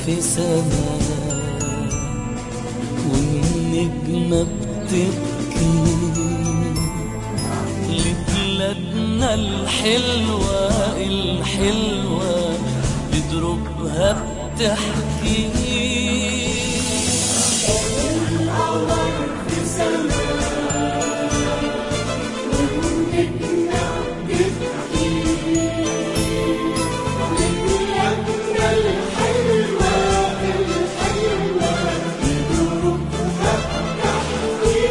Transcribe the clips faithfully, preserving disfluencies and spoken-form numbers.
في سماء والنجمة بتبكي لبلادنا الحلوة الحلوة بدروبها بتحكي. القمر في سماء والنجمة بتبكي لبلادنا الحلوة الحلوة بدروبها بتحكي.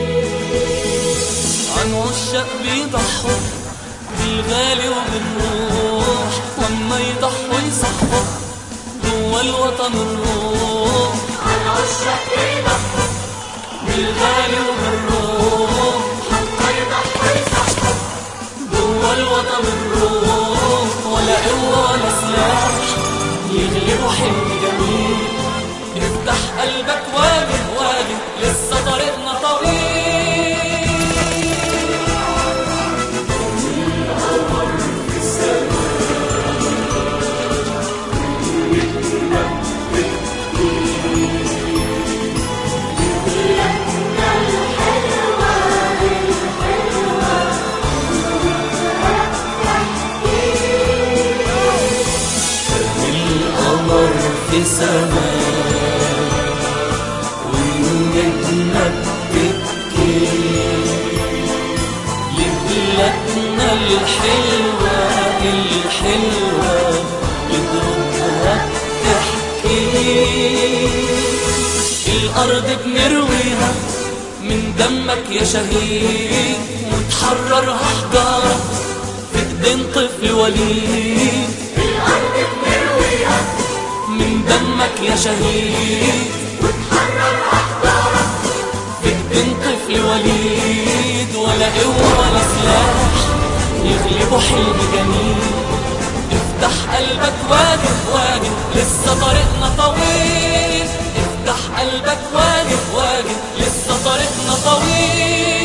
عن عشاق بيضحوا بالغالي وبالروح لما يضحوا يصحوا جوا الوطن الروح. عن عشاق بيضحوا بالغالي وبالروح لما يضحوا يصحوا جوا الوطن الروح. ولا قوة ولا سلاح يغلبوا حلم جميل. افتح قلبك واجه واجه لسه طريقنا طويل. في سماء والنجمة بتبكي لبلادنا الحلوة الحلوة بدروبها بتحكي. الأرض بنرويها من دمك يا شهيد وتحررها حجارة في ايدين طفل وليد. الأرض بنرويها من دمك يا شهيد وتحرر أحجارك في ايدين طفل وليد. ولا قوة ولا سلاح يغلبوا حلم جميل. افتح قلبك واجه واجه لسه طريقنا طويل. افتح قلبك واجه واجه لسه طريقنا طويل.